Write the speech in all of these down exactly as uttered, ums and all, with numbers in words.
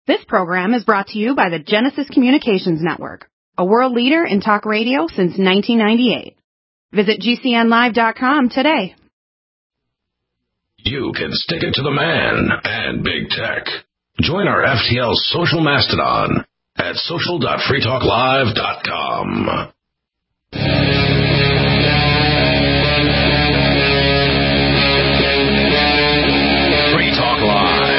This program is brought to you by the Genesis Communications Network, a world leader in talk radio since nineteen ninety-eight. Visit G C N live dot com today. You can stick it to the man and big tech. Join our F T L social mastodon at social dot free talk live dot com. Free Talk Live.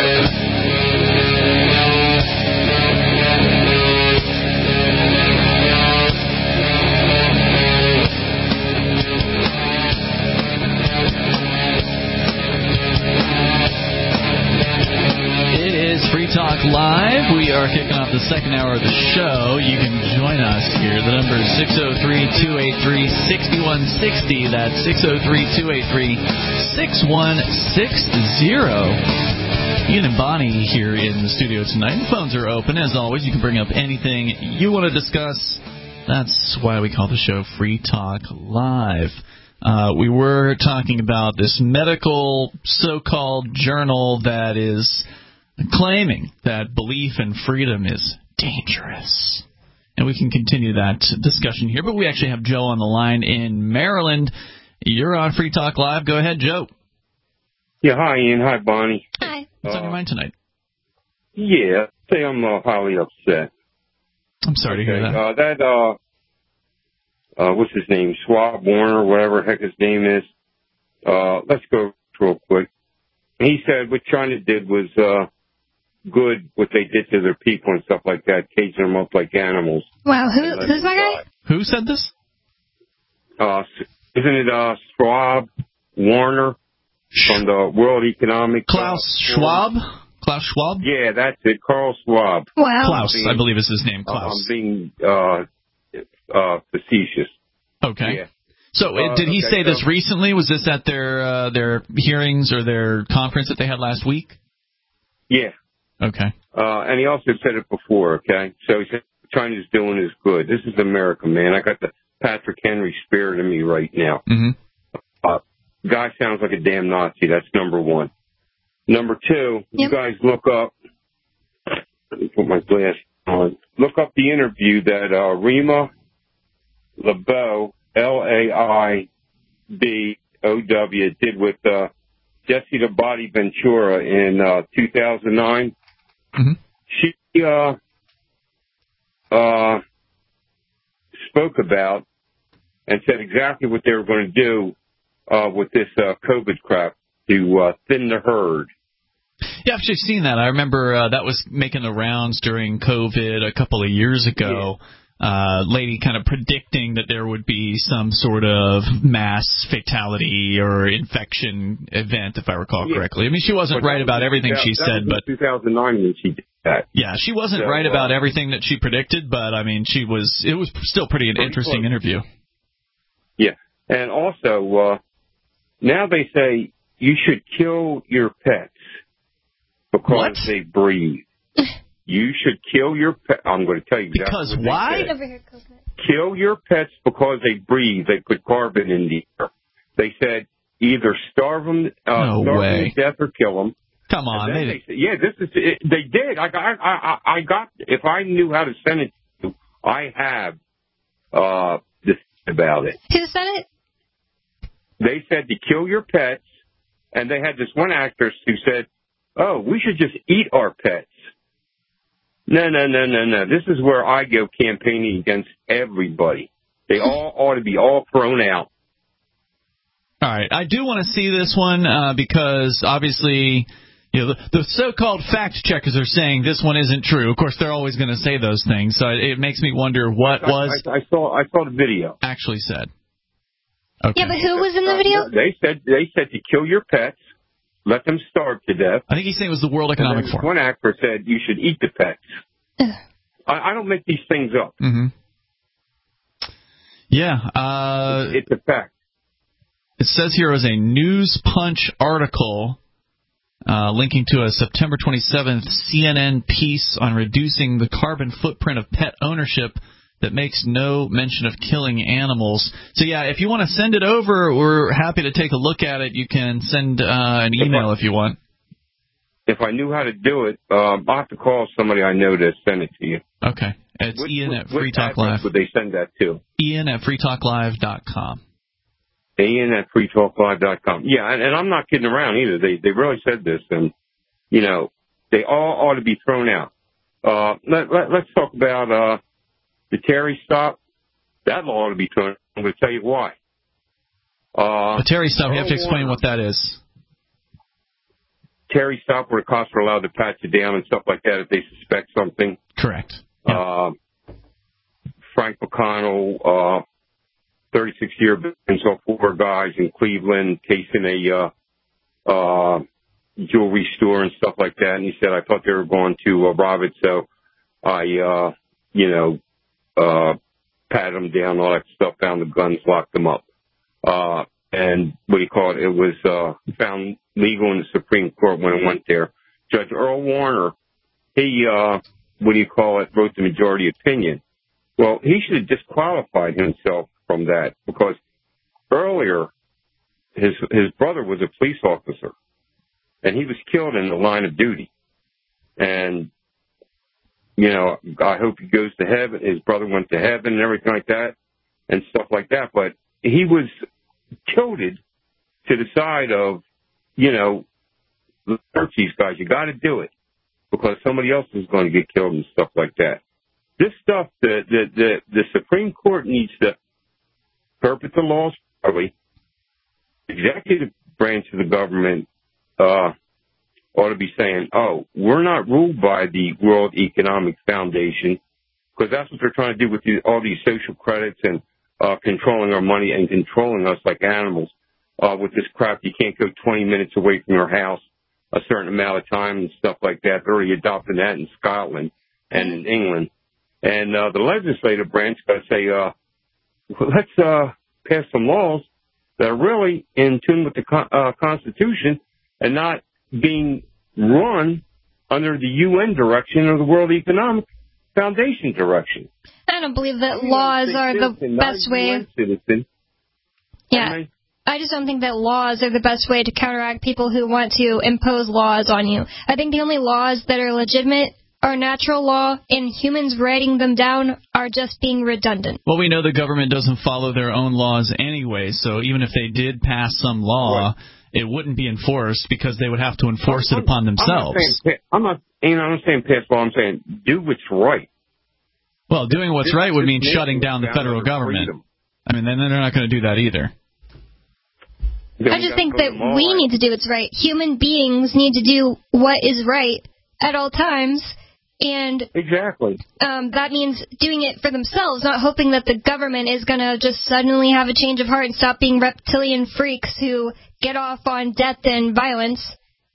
Free Talk Live. We are kicking off the second hour of the show. You can join us here. The number is six oh three, two eight three, six one six oh. That's six oh three, two eight three, six one six oh. Ian and Bonnie here in the studio tonight. The phones are open. As always, you can bring up anything you want to discuss. That's why we call the show Free Talk Live. Uh, we were talking about this medical so-called journal that is claiming that belief in freedom is dangerous. And we can continue that discussion here, but we actually have Joe on the line in Maryland. You're on Free Talk Live. Go ahead, Joe. Yeah, hi, Ian. Hi, Bonnie. Hi. What's uh, on your mind tonight? Yeah, say I'm uh, highly upset. I'm sorry okay, to hear that. Uh, that, uh, uh, what's his name? Schwab, Warner, whatever the heck his name is. Uh, let's go real quick. He said what China did was, uh, good what they did to their people and stuff like that, caging them up like animals. Wow, who, who's that guy? Who said this? Uh, isn't it uh, Schwab, Warner, from the World Economic... Klaus uh, Schwab? Klaus Schwab? Yeah, that's it, Carl Schwab. Wow. Klaus, being, I believe is his name, Klaus. I'm being uh, uh, facetious. Okay. Yeah. So uh, did he okay, say so, this recently? Was this at their uh, their hearings or their conference that they had last week? Yeah. Okay. Uh, and he also said it before, okay? So he said what China's doing is good. This is America, man. I got the Patrick Henry spirit in me right now. Mm-hmm. Uh, guy sounds like a damn Nazi. That's number one. Number two, yep. You guys look up, let me put my glass on, look up the interview that uh, Rima LeBeau, L A I B O W, did with uh, Jesse the Body Ventura in uh, two thousand nine. Mm-hmm. She uh, uh, spoke about and said exactly what they were going to do uh, with this uh, COVID crap to uh, thin the herd. Yeah, I've just seen that. I remember uh, that was making the rounds during COVID a couple of years ago. Yeah. Uh, lady kind of predicting that there would be some sort of mass fatality or infection event, if I recall yeah. correctly. I mean, she wasn't but right about everything that, she that said, was but two thousand nine when she did that. Yeah, she wasn't so, right uh, about everything that she predicted, but I mean, she was. It was still pretty an interesting close. interview. Yeah, and also uh, now they say you should kill your pets because what? they breathe. You should kill your pet. I'm going to tell you exactly because what why? They said. Kill your pets because they breathe. They put carbon in the air. They said either starve them, uh, no starve way. them to death or kill them. Come on, they, they, said, yeah, this is. It, they did. I got. I, I, I got. If I knew how to send it to you, I have uh, this about it. Who said it? They said to kill your pets, and they had this one actress who said, "Oh, we should just eat our pets." No, no, no, no, no. This is where I go campaigning against everybody. They all ought to be all thrown out. All right. I do want to see this one uh, because, obviously, you know, the, the so-called fact checkers are saying this one isn't true. Of course, they're always going to say those things. So it makes me wonder what I, was I, I saw. I saw the video. Actually said. Okay. Yeah, but who was in the video? Uh, they said they said to kill your pets, let them starve to death. I think he's saying it was the World Economic Forum. One actor said you should eat the pets. I, I don't make these things up. Mm-hmm. Yeah. Uh, it's, it's a fact. It says here was a News Punch article uh, linking to a September twenty-seventh C N N piece on reducing the carbon footprint of pet ownership that makes no mention of killing animals. So, yeah, if you want to send it over, we're happy to take a look at it. You can send uh, an email if you want. if I knew how to do it, um, I'll have to call somebody I know to send it to you. Okay. It's what, Ian what, at Free Talk Live. Would they send that to? Ian at free talk live dot com. Ian at free talk live dot com. Yeah, and, and I'm not kidding around either. They they really said this, and, you know, they all ought to be thrown out. Uh, let, let, let's talk about uh, the Terry stop. That ought to be thrown out. I'm going to tell you why. Uh, the Terry stop, you have to explain what that is. Terry stop where the cops are allowed to pat you down and stuff like that if they suspect something. Correct. Yep. Uh, Frank McConnell, uh, thirty-six year ban, saw four guys in Cleveland casing a uh, uh, jewelry store and stuff like that. And he said, I thought they were going to uh, rob it, so I, uh, you know, uh, patted them down, all that stuff, found the guns, locked them up. Uh, and what do you call it? It was uh, found legal in the Supreme Court when it went there. Judge Earl Warner, he, uh, what do you call it, wrote the majority opinion. Well, he should have disqualified himself from that because earlier his his brother was a police officer and he was killed in the line of duty. And, you know, I hope he goes to heaven. His brother went to heaven and everything like that and stuff like that. But he was tilted to the side of, you know, hurt these guys. You got to do it because somebody else is going to get killed and stuff like that. This stuff, the, the, the, the Supreme Court needs to interpret the laws properly. Executive branch of the government uh, ought to be saying, oh, we're not ruled by the World Economic Foundation, because that's what they're trying to do with the, all these social credits and uh, controlling our money and controlling us like animals uh, with this crap. You can't go twenty minutes away from your house a certain amount of time and stuff like that. They're already adopting that in Scotland and in England. And uh, the legislative branch got to say, uh, well, let's uh, pass some laws that are really in tune with the con- uh, Constitution and not being run under the U N direction or the World Economic Foundation direction. I don't believe that laws are the best way. Citizen. Yeah. I just don't think that laws are the best way to counteract people who want to impose laws on you. I think the only laws that are legitimate are natural law, and humans writing them down are just being redundant. Well, we know the government doesn't follow their own laws anyway, so even if they did pass some law, right, it wouldn't be enforced because they would have to enforce I'm, it upon themselves. I'm not saying, I'm not saying pass law, I'm saying do what's right. Well, doing what's this, right would mean shutting down the federal government. Freedom. I mean, then they're not going to do that either. Then I just think that we need to do what's right. Human beings need to do what is right at all times. And exactly. Um, that means doing it for themselves, not hoping that the government is going to just suddenly have a change of heart and stop being reptilian freaks who get off on death and violence.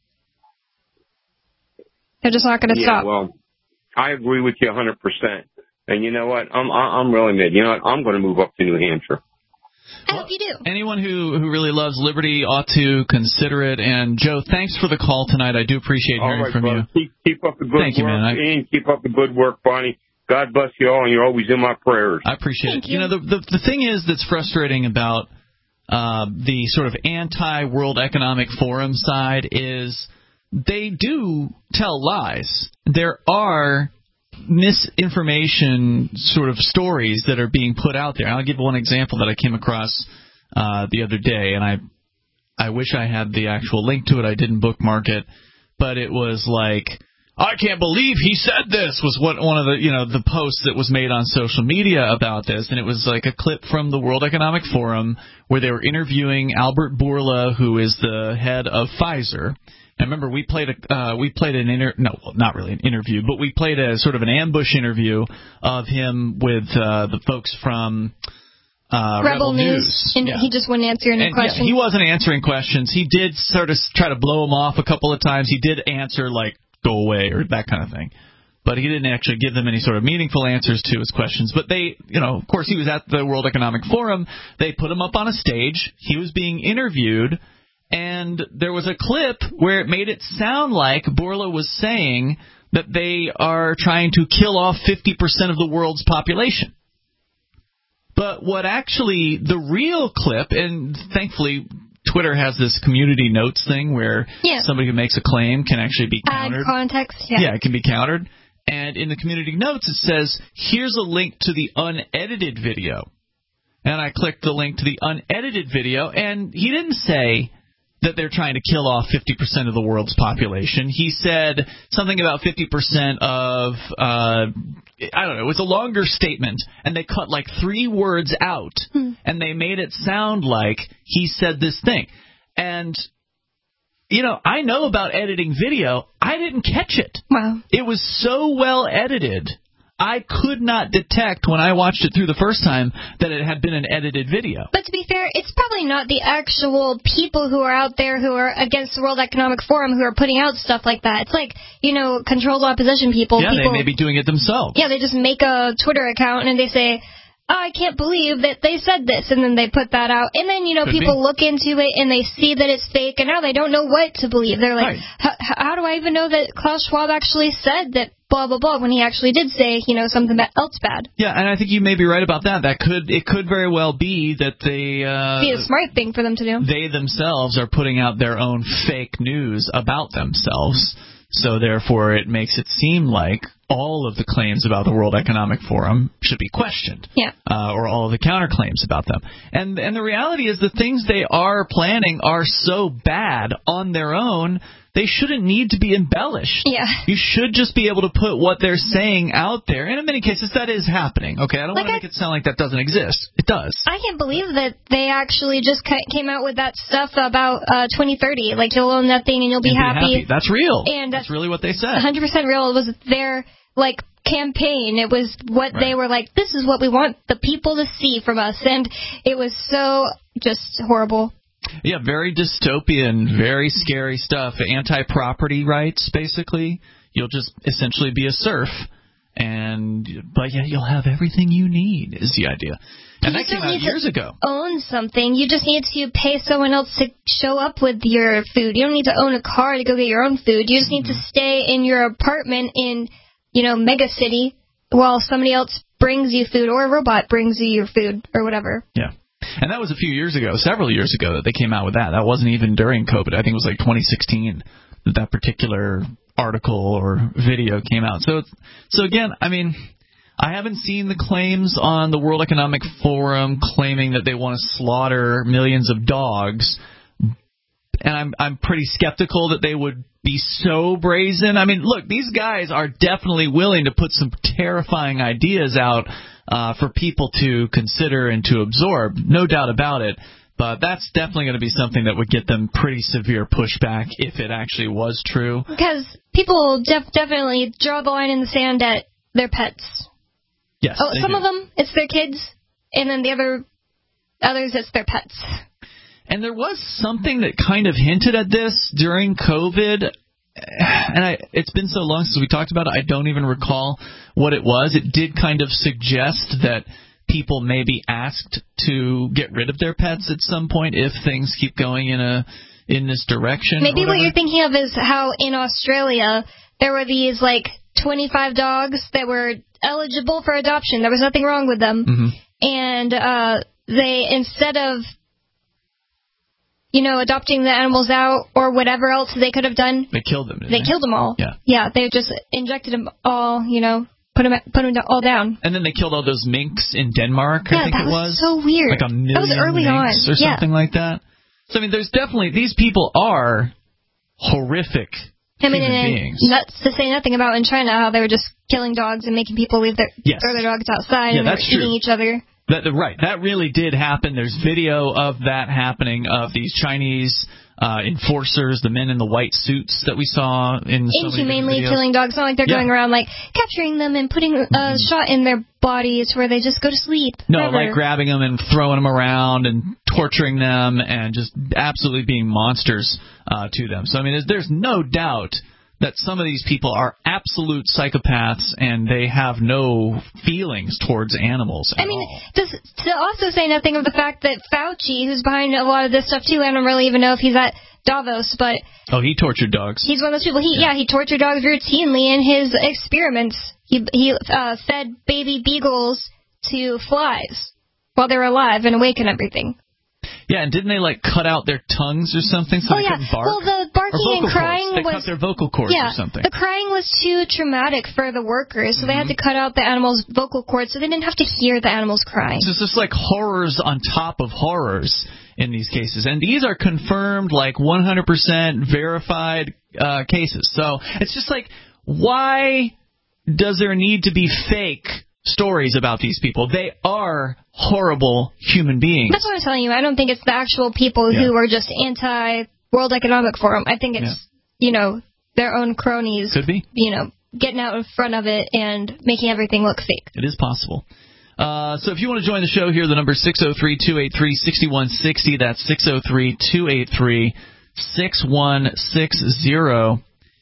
They're just not going to yeah, stop. Well, I agree with you one hundred percent. And you know what? I'm I'm really mad. You know what? I'm going to move up to New Hampshire. I hope you do. Anyone who, who really loves liberty ought to consider it. And, Joe, thanks for the call tonight. I do appreciate hearing right, from brother. you. Keep, keep up the good Thank work. You, man. I, and keep up the good work, Bonnie. God bless you all, and you're always in my prayers. I appreciate Thank it. You. You know, the, the, the thing is that's frustrating about uh, the sort of anti-World Economic Forum side is they do tell lies. There are misinformation sort of stories that are being put out there. I'll give one example that I came across uh, the other day, and I I wish I had the actual link to it. I didn't bookmark it, but it was like, I can't believe he said this, was what one of the, you know, the posts that was made on social media about this, and it was like a clip from the World Economic Forum where they were interviewing Albert Bourla, who is the head of Pfizer. And remember, we played a uh, we played an inter no, not really an interview, but we played a sort of an ambush interview of him with uh, the folks from uh, Rebel, Rebel News, News. and yeah. he just wasn't answering any questions. Yeah, he wasn't answering questions. He did sort of try to blow him off a couple of times. He did answer like "go away" or that kind of thing, but he didn't actually give them any sort of meaningful answers to his questions. But they, you know, of course, he was at the World Economic Forum. They put him up on a stage. He was being interviewed. And there was a clip where it made it sound like Bourla was saying that they are trying to kill off fifty percent of the world's population. But what actually, the real clip, and thankfully Twitter has this community notes thing where yeah. somebody who makes a claim can actually be countered. Add context, yeah. Yeah, it can be countered. And in the community notes, it says, here's a link to the unedited video. And I clicked the link to the unedited video, and he didn't say that they're trying to kill off fifty percent of the world's population. He said something about fifty percent of, uh, I don't know, it was a longer statement, and they cut like three words out, hmm. and they made it sound like he said this thing. And, you know, I know about editing video. I didn't catch it. Wow. It was so well edited. I could not detect when I watched it through the first time that it had been an edited video. But to be fair, it's probably not the actual people who are out there who are against the World Economic Forum who are putting out stuff like that. It's like, you know, controlled opposition people. Yeah, people, they may be doing it themselves. Yeah, they just make a Twitter account and they say, oh, I can't believe that they said this, and then they put that out. And then, you know, Could people be. look into it and they see that it's fake, and now they don't know what to believe. They're like, right. how do I even know that Klaus Schwab actually said that blah, blah, blah, when he actually did say, you know, something else bad? Yeah, and I think you may be right about that. That could It could very well be that they... Uh, be a smart thing for them to do. They themselves are putting out their own fake news about themselves, so therefore it makes it seem like all of the claims about the World Economic Forum should be questioned, yeah. uh, or all of the counterclaims about them. And and the reality is the things they are planning are so bad on their own, they shouldn't need to be embellished. Yeah. You should just be able to put what they're saying out there. And in many cases, that is happening. Okay, I don't like want to make it sound like that doesn't exist. It does. I can't believe that they actually just came out with that stuff about uh, twenty thirty. Like, you'll own nothing and you'll be, and happy. be happy. That's real. And that's really what they said. one hundred percent real. It was their... like campaign. It was what right. they were like, this is what we want the people to see from us, and it was so just horrible. Yeah, very dystopian, very scary stuff. Anti-property rights, basically. You'll just essentially be a serf, and but yeah, you'll have everything you need is the idea. And you that came out years ago. Own something. You just need to pay someone else to show up with your food. You don't need to own a car to go get your own food. You just need mm-hmm. to stay in your apartment in, you know, mega city while somebody else brings you food, or a robot brings you your food or whatever. Yeah. And that was a few years ago, several years ago, that they came out with that. That wasn't even during COVID. I think it was like twenty sixteen that that particular article or video came out. So, it's, so again, I mean, I haven't seen the claims on the World Economic Forum claiming that they want to slaughter millions of dogs. And I'm I'm pretty skeptical that they would be so brazen. I mean, look, these guys are definitely willing to put some terrifying ideas out uh, for people to consider and to absorb, no doubt about it. But that's definitely going to be something that would get them pretty severe pushback if it actually was true. Because people def- definitely draw the line in the sand at their pets. Yes, oh, some do. of them, it's their kids, and then the other others, it's their pets. And there was something that kind of hinted at this during COVID, and I, it's been so long since we talked about it, I don't even recall what it was. It did kind of suggest that people may be asked to get rid of their pets at some point if things keep going in a in this direction. Maybe what you're thinking of is how in Australia there were these, like, twenty-five dogs that were eligible for adoption. There was nothing wrong with them. Mm-hmm. And uh, they, instead of, you know, adopting the animals out or whatever else they could have done, they killed them. They, they killed them all. Yeah. Yeah, they just injected them all, you know, put them, put them all down. And then they killed all those minks in Denmark, yeah, I think that it was. was. so weird. Like a million that was early minks on. or something yeah. like that. So, I mean, there's definitely, these people are horrific I mean, human and beings. Not to say nothing about in China, how they were just killing dogs and making people leave their, yes. throw their dogs outside yeah, and they were that's eating true. each other. That, right, that really did happen. There's video of that happening, of these Chinese uh, enforcers, the men in the white suits that we saw in so inhumanely many videos. killing dogs. It's not like they're yeah. going around like capturing them and putting a mm-hmm. shot in their bodies where they just go to sleep. No, forever. like grabbing them and throwing them around and torturing them and just absolutely being monsters uh, to them. So, I mean, there's, there's no doubt that some of these people are absolute psychopaths and they have no feelings towards animals at I mean, all. This, to also say nothing of the fact that Fauci, who's behind a lot of this stuff too, I don't really even know if he's at Davos, but... Oh, he tortured dogs. He's one of those people. He, yeah. yeah, he tortured dogs routinely in his experiments. He, he uh, fed baby beagles to flies while they were alive and awake and everything. Yeah, and didn't they, like, cut out their tongues or something so oh, they yeah. couldn't bark? Well, the barking and crying cords. They was... cut their vocal cords yeah, or something. The crying was too traumatic for the workers, so mm-hmm. they had to cut out the animals' vocal cords so they didn't have to hear the animals cry. So it's just like horrors on top of horrors in these cases. And these are confirmed, like, one hundred percent verified uh, cases. So it's just like, why does there need to be fake stories about these people? They are horrible human beings. That's what I'm telling you. I don't think it's the actual people yeah. who are just anti-World Economic Forum. I think it's, yeah. you know, their own cronies. Could be. You know, getting out in front of it and making everything look fake. It is possible. Uh, so if you want to join the show here, the number is six oh three, two eight three, six one six oh. That's six oh three, two eight three, six one six oh.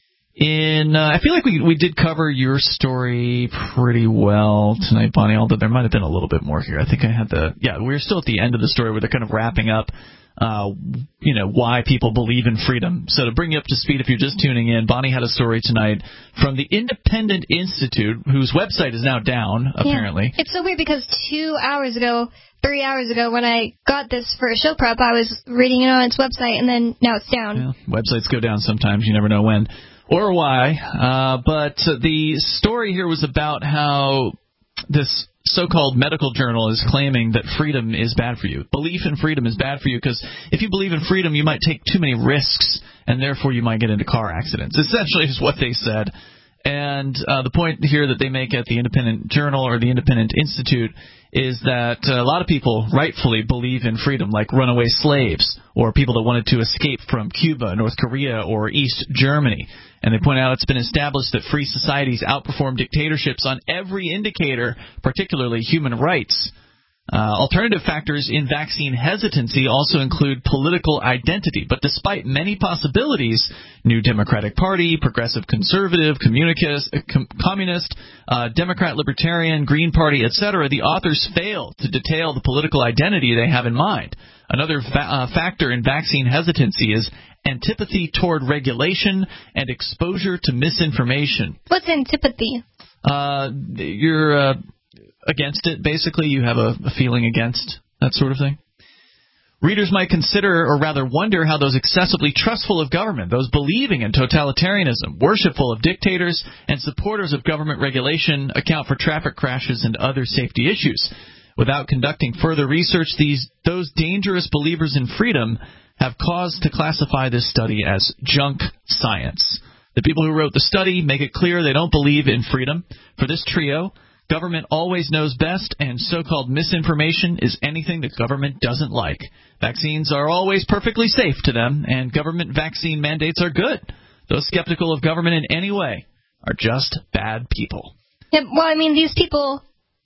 In, uh, I feel like we we did cover your story pretty well tonight, Bonnie, although there might have been a little bit more here. I think I had the, yeah, we we're still at the end of the story where they're kind of wrapping up, uh, you know, why people believe in freedom. So to bring you up to speed, if you're just tuning in, Bonnie had a story tonight from the Independent Institute, whose website is now down, apparently. Yeah. It's so weird because two hours ago, three hours ago, when I got this for a show prep, I was reading it on its website, and then now it's down. Yeah, websites go down sometimes. You never know when. Or why, uh, but the story here was about how this so-called medical journal is claiming that freedom is bad for you. Belief in freedom is bad for you because if you believe in freedom, you might take too many risks, and therefore you might get into car accidents. Essentially is what they said. And uh, the point here that they make at the Independent Journal or the Independent Institute is that uh, a lot of people rightfully believe in freedom, like runaway slaves or people that wanted to escape from Cuba, North Korea, or East Germany. And they point out it's been established that free societies outperform dictatorships on every indicator, particularly human rights. Uh, alternative factors in vaccine hesitancy also include political identity. But despite many possibilities, New Democratic Party, Progressive Conservative, Communist, com- Communist, uh, Democrat Libertarian, Green Party, et cetera, the authors fail to detail the political identity they have in mind. Another fa- uh, factor in vaccine hesitancy is antipathy toward regulation and exposure to misinformation. What's antipathy? Uh, you're... Uh, Against it, basically. You have a, a feeling against that sort of thing. Readers might consider, or rather wonder, how those excessively trustful of government, those believing in totalitarianism, worshipful of dictators, and supporters of government regulation account for traffic crashes and other safety issues. Without conducting further research, these those dangerous believers in freedom have cause to classify this study as junk science. The people who wrote the study make it clear they don't believe in freedom. For this trio, government always knows best, and so-called misinformation is anything the government doesn't like. Vaccines are always perfectly safe to them, and government vaccine mandates are good. Those skeptical of government in any way are just bad people. Yeah, well, I mean, these people,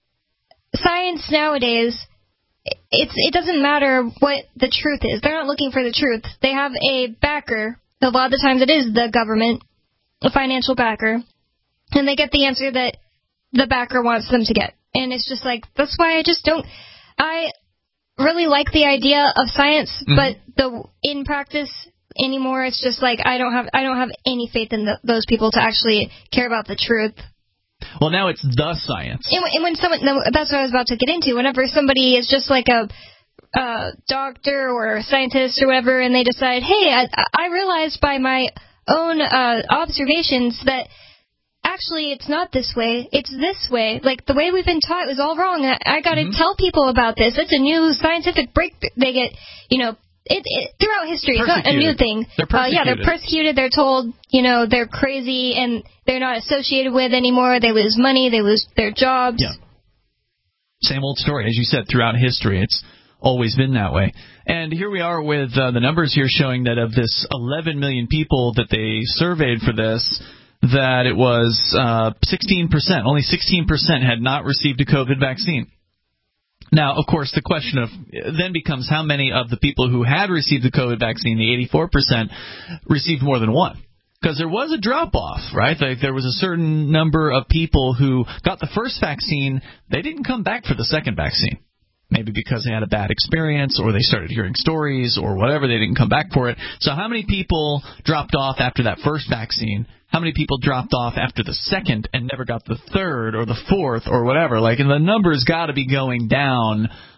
science nowadays, it's it doesn't matter what the truth is. They're not looking for the truth. They have a backer. A lot of the times it is the government, a financial backer, and they get the answer that the backer wants them to get. And it's just like, that's why I just don't, I really like the idea of science, mm-hmm. but the in practice anymore, it's just like, I don't have, I don't have any faith in the, those people to actually care about the truth. Well, now it's the science. And, and when someone, that's what I was about to get into, whenever somebody is just like a, a doctor or a scientist or whatever, and they decide, hey, I, I realized by my own uh, observations that actually, it's not this way. It's this way. Like, the way we've been taught was all wrong. I, I got to mm-hmm. tell people about this. It's a new scientific breakthrough. They get, you know, it, it throughout history. It's not a new thing. They're persecuted. Uh, yeah, they're persecuted. They're told, you know, they're crazy and they're not associated with anymore. They lose money. They lose their jobs. Yeah. Same old story. As you said, throughout history, it's always been that way. And here we are with uh, the numbers here showing that of this eleven million people that they surveyed for this, that it was uh, sixteen percent, only sixteen percent had not received a COVID vaccine. Now, of course, the question of then becomes how many of the people who had received the COVID vaccine, the eighty-four percent, received more than one. Because there was a drop-off, right? Like there was a certain number of people who got the first vaccine, they didn't come back for the second vaccine. Maybe because they had a bad experience or they started hearing stories or whatever, they didn't come back for it. So how many people dropped off after that first vaccine? How many people dropped off after the second and never got the third or the fourth or whatever? Like, and the numbers got to be going down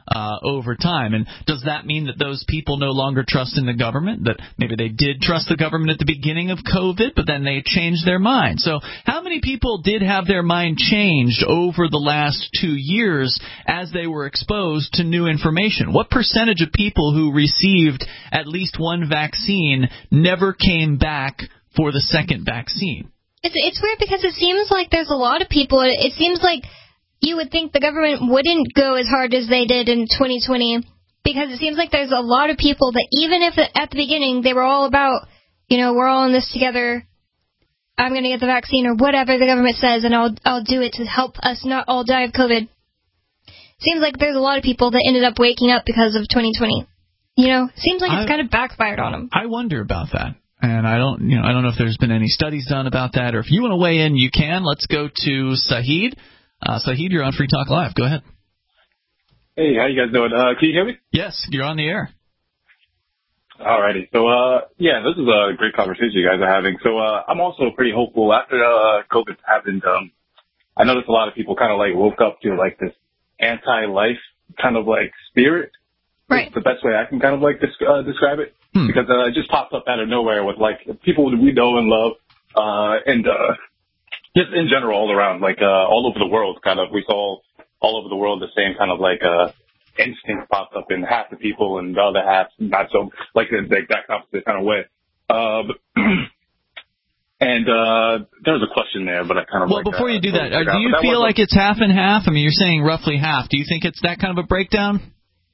uh, over time. And does that mean that those people no longer trust in the government, that maybe they did trust the government at the beginning of COVID, but then they changed their mind? So how many people did have their mind changed over the last two years as they were exposed to new information? What percentage of people who received at least one vaccine never came back for the second vaccine? It's, it's weird because it seems like there's a lot of people. It seems like you would think the government wouldn't go as hard as they did in twenty twenty, because it seems like there's a lot of people that even if at the beginning they were all about, you know, we're all in this together, I'm going to get the vaccine or whatever the government says, and I'll I'll do it to help us not all die of COVID. Seems like there's a lot of people that ended up waking up because of twenty twenty. You know, seems like it's I, kind of backfired on them. I wonder about that. And I don't, you know, I don't know if there's been any studies done about that, or if you want to weigh in, you can. Let's go to Sahid. Uh, Sahid, you're on Free Talk Live. Go ahead. Hey, how you guys doing? Uh, can you hear me? Yes, you're on the air. Alrighty. So, uh, yeah, this is a great conversation you guys are having. So, uh, I'm also pretty hopeful. After uh, COVID happened, um, I noticed a lot of people kind of like woke up to like this anti-life kind of like spirit. Right. It's the best way I can kind of like dis- uh, describe it. Hmm. Because uh, it just pops up out of nowhere with like people that we know and love, uh, and uh, just in general all around, like uh, all over the world. Kind of, we saw all over the world the same kind of like uh, instinct popped up in half the people, and the other half not so, like the, the exact opposite kind of way. Uh, but, and uh, there was a question there, but I kind of well like, before uh, you do that, uh, do you that feel like it's half and half? I mean, you're saying roughly half. Do you think it's that kind of a breakdown?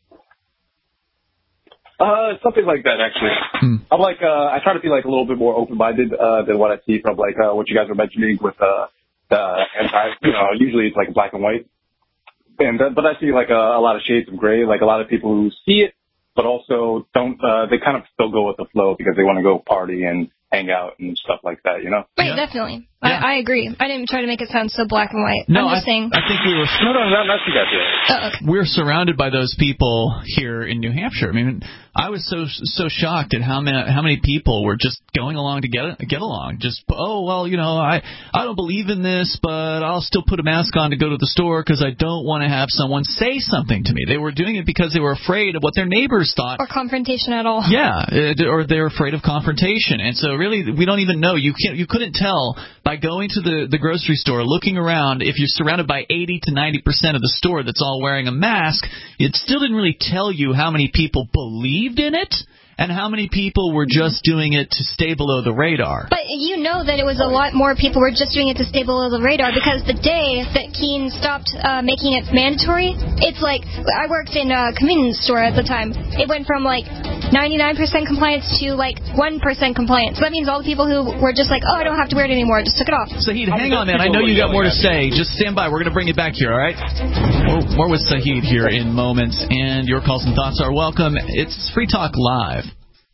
Uh, something like that, actually. Hmm. I'm like, uh, I try to be like a little bit more open-minded, uh, than what I see from like, uh, what you guys were mentioning with, uh, the anti, you know, usually it's like black and white. And, uh, but I see like a, a lot of shades of gray, like a lot of people who see it, but also don't, uh, they kind of still go with the flow because they want to go party and hang out and stuff like that, you know? Right, yeah. definitely. Yeah. I, I agree. I didn't try to make it sound so black and white. No, I'm just I, saying. I think we were. No, no, no, that's you guys do. Uh, okay. We're surrounded by those people here in New Hampshire. I mean, I was so so shocked at how many how many people were just going along to get get along. Just oh well, you know, I I don't believe in this, but I'll still put a mask on to go to the store because I don't want to have someone say something to me. They were doing it because they were afraid of what their neighbors thought. Or confrontation at all. Yeah, it, or they're afraid of confrontation, and so really we don't even know. You can't you couldn't tell by going to the the grocery store, looking around. If you're surrounded by eighty to ninety percent of the store that's all wearing a mask, it still didn't really tell you how many people believed in it and how many people were just doing it to stay below the radar. But you know that it was a lot more people were just doing it to stay below the radar, because the day that Keene stopped uh, making it mandatory, it's like, I worked in a convenience store at the time. It went from like ninety-nine percent compliance to like one percent compliance. So that means all the people who were just like, oh, I don't have to wear it anymore, just took it off. Sahid, hang on, man. I know you got more to say. Just stand by. We're going to bring you back here, all right? More, more with Sahid here in moments, and your calls and thoughts are welcome. It's Free Talk Live.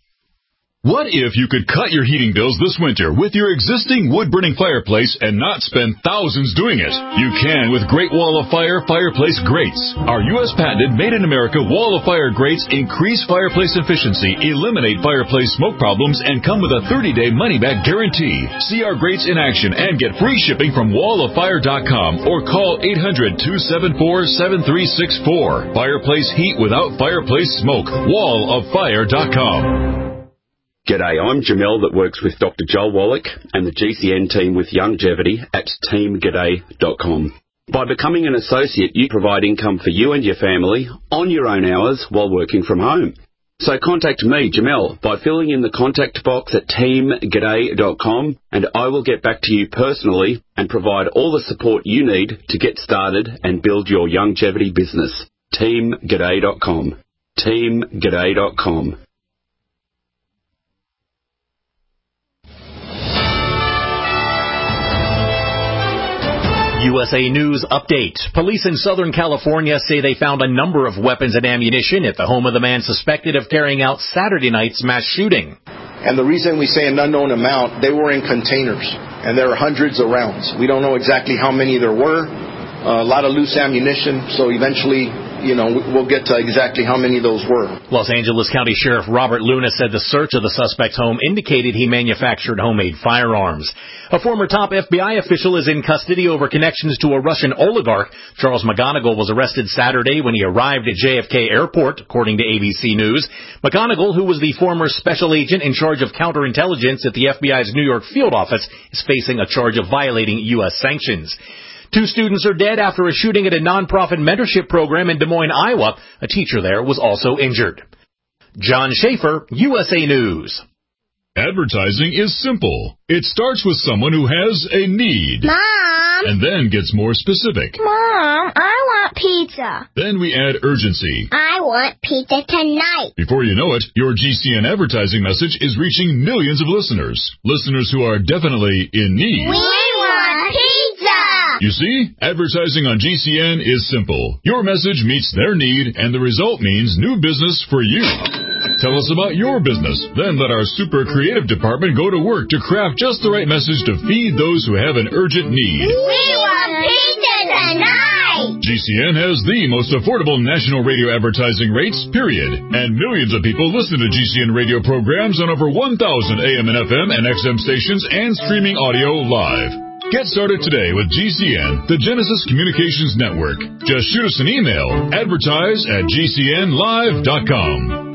What if you could cut your heating bills this winter with your existing wood-burning fireplace and not spend thousands doing it? You can with Great Wall of Fire Fireplace Grates. Our U S patented made-in-America Wall of Fire grates increase fireplace efficiency, eliminate fireplace smoke problems, and come with a thirty-day money-back guarantee. See our grates in action and get free shipping from wall of fire dot com or call eight hundred, two seven four, seven three six four. Fireplace heat without fireplace smoke. wall of fire dot com. G'day, I'm Jamel that works with Doctor Joel Wallach and the G C N team with Longevity at team g'day dot com. By becoming an associate, you provide income for you and your family on your own hours while working from home. So contact me, Jamel, by filling in the contact box at team g'day dot com, and I will get back to you personally and provide all the support you need to get started and build your longevity business. team g'day dot com. team g'day dot com. U S A News Update. Police in Southern California say they found a number of weapons and ammunition at the home of the man suspected of carrying out Saturday night's mass shooting. And the reason we say an unknown amount, they were in containers, and there are hundreds of rounds. We don't know exactly how many there were. Uh, a lot of loose ammunition, so eventually you know, we'll get to exactly how many of those were. Los Angeles County Sheriff Robert Luna said the search of the suspect's home indicated he manufactured homemade firearms. A former top F B I official is in custody over connections to a Russian oligarch. Charles McGonigal was arrested Saturday when he arrived at J F K Airport, according to A B C News. McGonigal, who was the former special agent in charge of counterintelligence at the F B I's New York field office, is facing a charge of violating U S sanctions. Two students are dead after a shooting at a nonprofit mentorship program in Des Moines, Iowa. A teacher there was also injured. John Schaefer, U S A News. Advertising is simple. It starts with someone who has a need. Mom! And then gets more specific. Mom, I want pizza. Then we add urgency. I want pizza tonight. Before you know it, your G C N advertising message is reaching millions of listeners. Listeners who are definitely in need. We want pizza! You see, advertising on G C N is simple. Your message meets their need, and the result means new business for you. Tell us about your business. Then let our super creative department go to work to craft just the right message to feed those who have an urgent need. We want pizza tonight! G C N has the most affordable national radio advertising rates, period. And millions of people listen to G C N radio programs on over one thousand A M and F M and X M stations and streaming audio live. Get started today with G C N, the Genesis Communications Network. Just shoot us an email, advertise at G C N live dot com.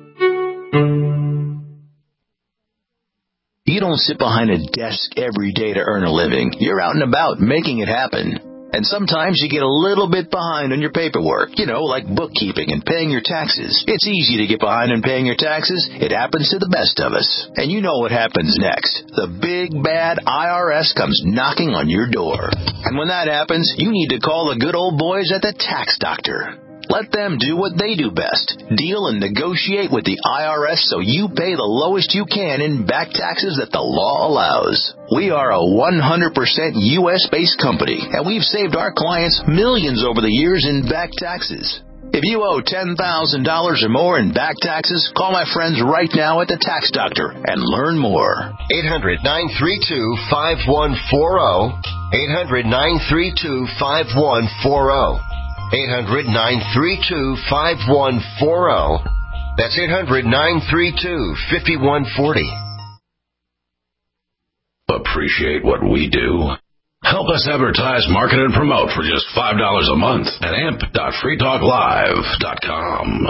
You don't sit behind a desk every day to earn a living. You're out and about making it happen. And sometimes you get a little bit behind on your paperwork, you know, like bookkeeping and paying your taxes. It's easy to get behind on paying your taxes. It happens to the best of us. And you know what happens next. The big, bad I R S comes knocking on your door. And when that happens, you need to call the good old boys at the Tax Doctor. Let them do what they do best. Deal and negotiate with the I R S so you pay the lowest you can in back taxes that the law allows. We are a one hundred percent U S-based company, and we've saved our clients millions over the years in back taxes. If you owe ten thousand dollars or more in back taxes, call my friends right now at the Tax Doctor and learn more. eight hundred, nine three two, five one four zero. eight hundred, nine three two, five one four zero. eight hundred, nine three two, five one four zero. That's eight hundred, nine three two, five one four zero. Appreciate what we do? Help us advertise, market, and promote for just five dollars a month at amp dot free talk live dot com.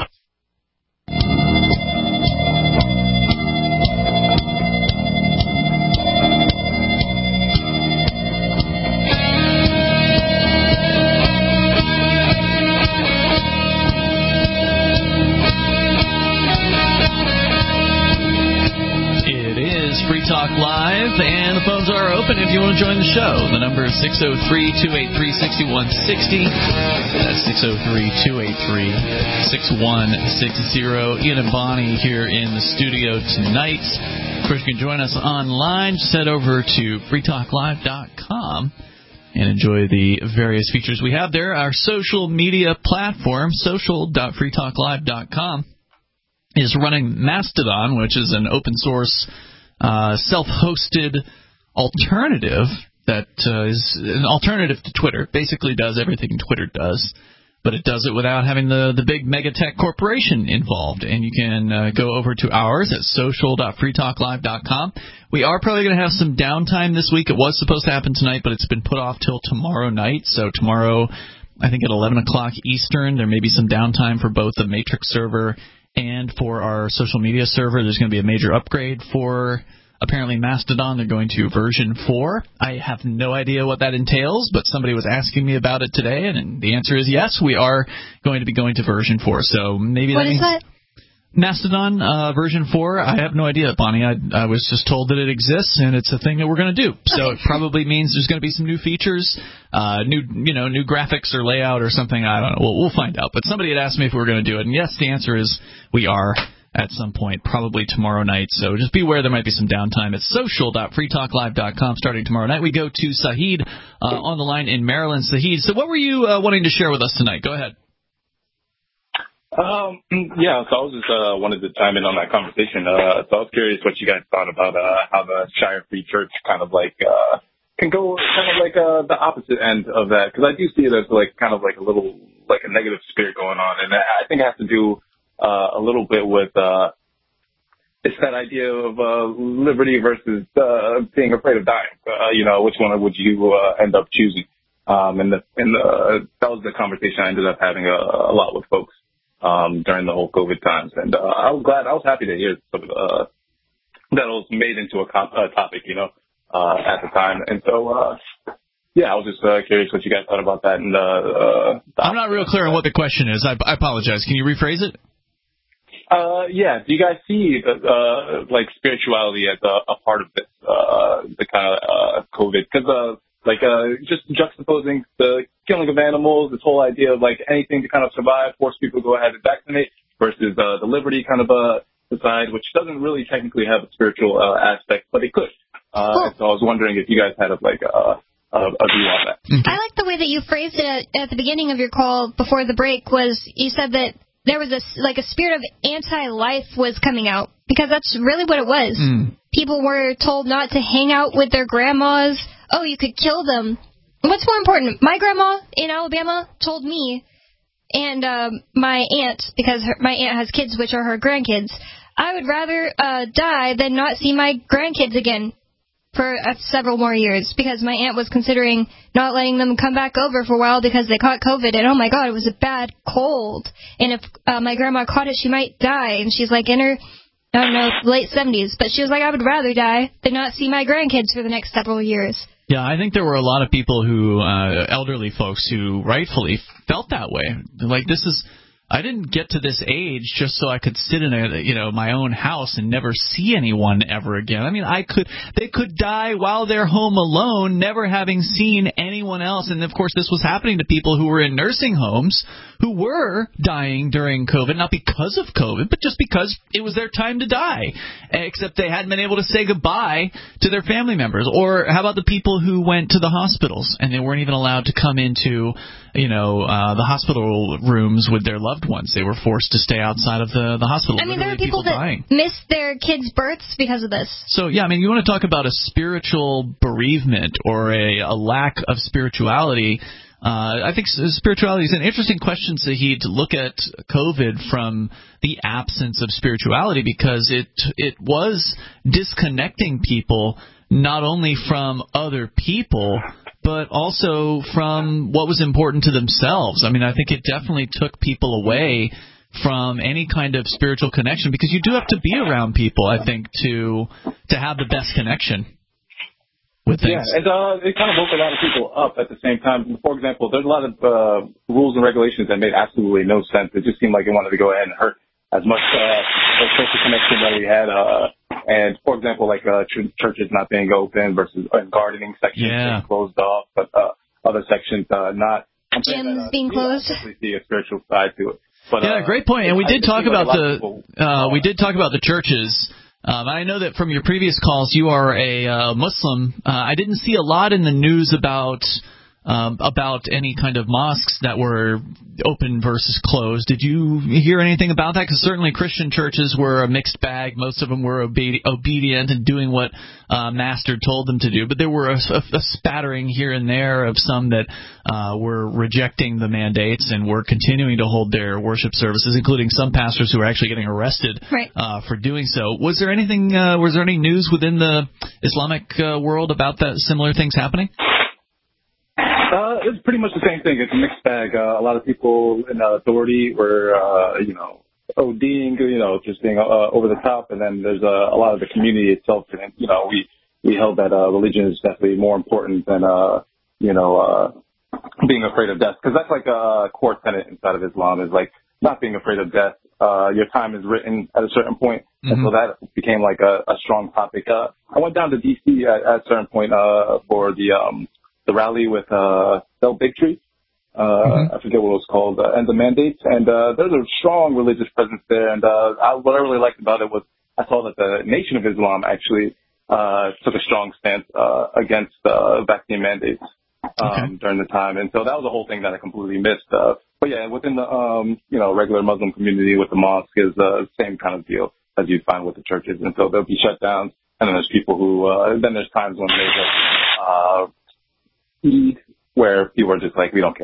Free Talk Live, and the phones are open if you want to join the show. The number is six oh three, two eight three, six one six oh. That's six oh three, two eight three, six one six oh. Ian and Bonnie here in the studio tonight. Of course, you can join us online. Just head over to free talk live dot com and enjoy the various features we have there. Our social media platform, social dot free talk live dot com, is running Mastodon, which is an open source Uh, self-hosted alternative that uh, is an alternative to Twitter. Basically does everything Twitter does, but it does it without having the, the big mega tech corporation involved. And you can uh, go over to ours at social dot free talk live dot com. We are probably going to have some downtime this week. It was supposed to happen tonight, but it's been put off till tomorrow night. So tomorrow, I think at eleven o'clock Eastern, there may be some downtime for both the Matrix server and for our social media server. There's going to be a major upgrade for, apparently, Mastodon. They're going to version four. I have no idea what that entails, but somebody was asking me about it today, and the answer is yes, we are going to be going to version four. So maybe what that is means that? Mastodon uh, version four, I have no idea, Bonnie. I, I was just told that it exists, and it's a thing that we're going to do. So it probably means there's going to be some new features, uh, new you know, new graphics or layout or something. I don't know. We'll, we'll find out. But somebody had asked me if we were going to do it, and yes, the answer is we are at some point, probably tomorrow night. So just be aware there might be some downtime. It's social dot free talk live dot com starting tomorrow night. We go to Sahid uh, on the line in Maryland. Sahid, so what were you uh, wanting to share with us tonight? Go ahead. Um, yeah, so I was just, uh, wanted to chime in on that conversation. Uh, so I was curious what you guys thought about, uh, how the Shire Free Church kind of like, uh, can go kind of like, uh, the opposite end of that. Cause I do see it as like, kind of like a little like a negative spirit going on, and I think it has to do uh, a little bit with uh, it's that idea of uh, liberty versus uh, being afraid of dying. Uh, you know, which one would you uh, end up choosing? Um, and the, and the, that was the conversation I ended up having a, a lot with folks um, during the whole COVID times, and uh, I was glad, I was happy to hear some of the, that was made into a, comp- a topic, you know, uh, at the time, and so. Uh, Yeah, I was just uh, curious what you guys thought about that. And uh, uh, I'm not real clear on what the question is. I, I apologize. Can you rephrase it? Uh, yeah. Do you guys see uh, like spirituality as a, a part of this, uh, the kind of uh, COVID? Because uh, like uh, just juxtaposing the killing of animals, this whole idea of like anything to kind of survive, force people to go ahead and vaccinate, versus uh, the liberty kind of uh, side, which doesn't really technically have a spiritual uh, aspect, but it could. Uh, so I was wondering if you guys had a, like a Uh, a view on that. I like the way that you phrased it at, at the beginning of your call before the break. Was you said that there was a like a spirit of anti-life was coming out, because that's really what it was. Mm. People were told not to hang out with their grandmas. Oh, you could kill them. What's more important? My grandma in Alabama told me and um, my aunt, because her, my aunt has kids which are her grandkids, I would rather uh, die than not see my grandkids again for uh, several more years, because my aunt was considering not letting them come back over for a while because they caught COVID, and oh my God, it was a bad cold, and if uh, my grandma caught it, she might die, and she's like in her, I don't know, late seventies, but she was like, I would rather die than not see my grandkids for the next several years. Yeah, I think there were a lot of people who, uh, elderly folks who rightfully felt that way. Like, this is, I didn't get to this age just so I could sit in a, you know, my own house and never see anyone ever again. I mean, I could, they could die while they're home alone, never having seen anyone else. And of course, this was happening to people who were in nursing homes who were dying during COVID, not because of COVID, but just because it was their time to die, except they hadn't been able to say goodbye to their family members. Or how about the people who went to the hospitals and they weren't even allowed to come into, you know, uh, the hospital rooms with their loved ones. They were forced to stay outside of the, the hospital. I mean, Literally, there are people, people that dying. missed their kids' births because of this. So, yeah, I mean, you want to talk about a spiritual bereavement or a, a lack of spirituality. Uh, I think spirituality is an interesting question, Saheed, to look at COVID from the absence of spirituality, because it it was disconnecting people not only from other people, but also from what was important to themselves. I mean, I think it definitely took people away from any kind of spiritual connection, because you do have to be around people, I think, to to have the best connection with things. Yeah, and uh, it kind of woke a lot of people up at the same time. For example, there's a lot of uh, rules and regulations that made absolutely no sense. It just seemed like it wanted to go ahead and hurt as much uh, social connection that we had. Uh, and, for example, like uh, ch- churches not being open versus uh, gardening sections yeah. being closed off, but uh, other sections uh, not. I'm Gyms that, uh, being closed. I definitely see a spiritual side to it. But, yeah, uh, great point. And we did talk about the people, uh, we did talk about the churches. Um, I know that from your previous calls, you are a uh, Muslim. Uh, I didn't see a lot in the news about um, about any kind of mosques that were open versus closed. Did you hear anything about that? Because certainly Christian churches were a mixed bag. Most of them were obe- obedient and doing what uh, Master told them to do. But there were a, a, a spattering here and there of some that uh, were rejecting the mandates and were continuing to hold their worship services, including some pastors who were actually getting arrested right. uh, for doing so. Was there anything? Uh, was there any news within the Islamic uh, world about that similar things happening? Uh, it's pretty much the same thing. It's a mixed bag. Uh, a lot of people in uh, authority were, uh, you know, ODing, you know, just being uh, over the top. And then there's uh, a lot of the community itself. And, you know, we, we held that uh, religion is definitely more important than, uh, you know, uh, being afraid of death. Because that's like a core tenet inside of Islam, is like not being afraid of death. Uh, your time is written at a certain point. Mm-hmm. And so that became like a, a strong topic. Uh, I went down to D C at, at a certain point uh, for the um, the rally with uh, Bell Bigtree. Uh, mm-hmm. I forget what it was called, uh, and the mandates. And uh, there's a strong religious presence there. And uh, I, what I really liked about it was I saw that the Nation of Islam actually uh, took a strong stance uh, against uh, vaccine mandates um, okay. during the time. And so that was the whole thing that I completely missed. Uh, but yeah, within the um, you know regular Muslim community with the mosque is the uh, same kind of deal as you find with the churches. And so there'll be shutdowns, and then there's people who uh, then there's times when there's a uh, need where people are just like, we don't care.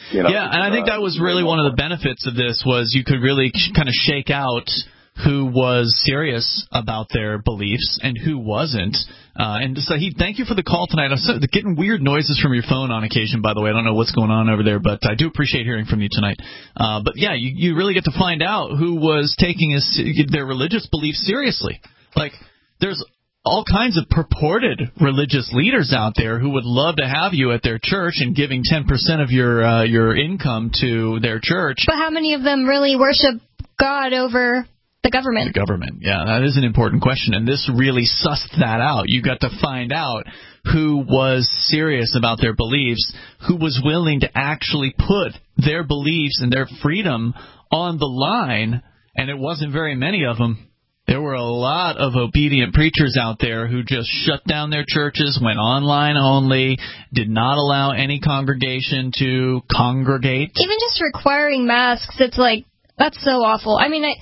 You know, yeah, and I think that was really one of the benefits of this was you could really kind of shake out who was serious about their beliefs and who wasn't. Uh, and so he, thank you for the call tonight. I'm so, getting weird noises from your phone on occasion, by the way. I don't know what's going on over there, but I do appreciate hearing from you tonight. Uh, but yeah, you, you really get to find out who was taking his, their religious beliefs seriously. Like, there's all kinds of purported religious leaders out there who would love to have you at their church and giving ten percent of your uh, your income to their church. But how many of them really worship God over the government? The government, yeah, that is an important question, and this really sussed that out. You got to find out who was serious about their beliefs, who was willing to actually put their beliefs and their freedom on the line, and it wasn't very many of them. There were a lot of obedient preachers out there who just shut down their churches, went online only, did not allow any congregation to congregate. Even just requiring masks, it's like, that's so awful. I mean, I,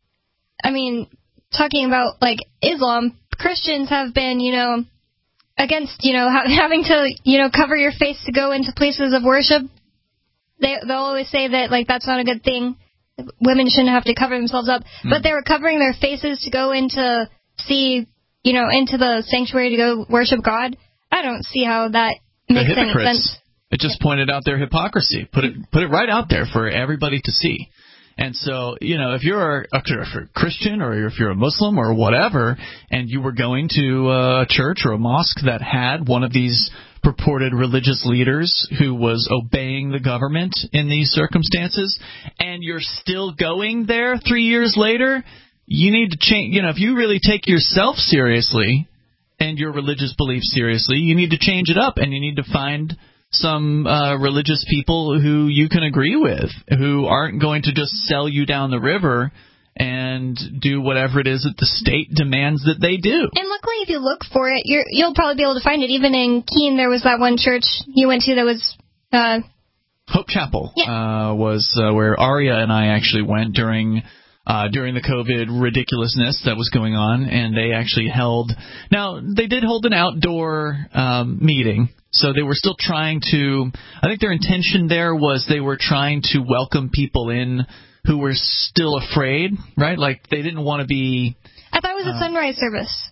I mean, talking about, like, Islam, Christians have been, you know, against, you know, ha- having to, you know, cover your face to go into places of worship. They, they'll always say that, like, that's not a good thing. Women shouldn't have to cover themselves up. Mm. But they were covering their faces to go into see, you know, into the sanctuary to go worship God. I don't see how that makes any sense. It just pointed out their hypocrisy. Put it put it right out there for everybody to see. And so, you know, if you're a, if you're a Christian or if you're a Muslim or whatever, and you were going to a church or a mosque that had one of these purported religious leaders who was obeying the government in these circumstances, and you're still going there three years later, you need to change. You know, if you really take yourself seriously and your religious beliefs seriously, you need to change it up, and you need to find some uh, religious people who you can agree with, who aren't going to just sell you down the river and do whatever it is that the state demands that they do. And luckily, if you look for it, you're, you'll probably be able to find it. Even in Keene, there was that one church you went to that was... Uh, Hope Chapel yeah. uh, was uh, where Aria and I actually went during... Uh, during the COVID ridiculousness that was going on, and they actually held... Now, they did hold an outdoor um, meeting, so they were still trying to... I think their intention there was they were trying to welcome people in who were still afraid, right? Like, they didn't want to be... I thought it was a uh, sunrise service.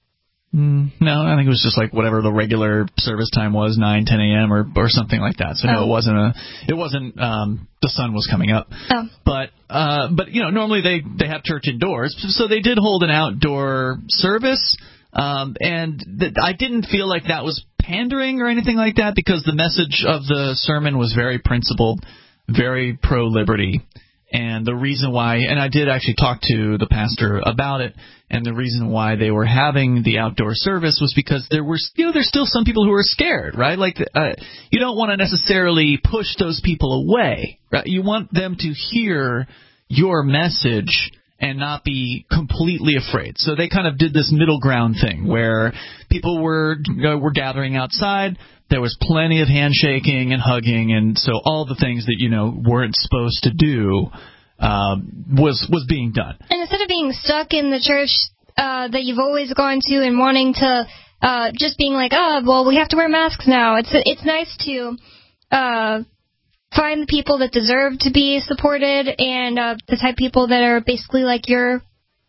Mm, no, I think it was just like whatever the regular service time was, nine, ten a.m. or or something like that. So, oh. no, it wasn't a... It wasn't... Um, the sun was coming up. Oh. But... Uh, but, you know, normally they, they have church indoors, so they did hold an outdoor service, um, and th- I didn't feel like that was pandering or anything like that, because the message of the sermon was very principled, very pro-liberty, and the reason why, and I did actually talk to the pastor about it, and the reason why they were having the outdoor service was because there were, you know, there's still some people who are scared, right? Like, uh, you don't want to necessarily push those people away, right? You want them to hear your message and not be completely afraid. So they kind of did this middle ground thing where people were uh, were gathering outside. There was plenty of handshaking and hugging, and so all the things that, you know, weren't supposed to do um, was was being done. And instead of being stuck in the church uh, that you've always gone to and wanting to uh, just being like, oh, well, we have to wear masks now. It's it's nice to uh, find the people that deserve to be supported and uh, the type of people that are basically like your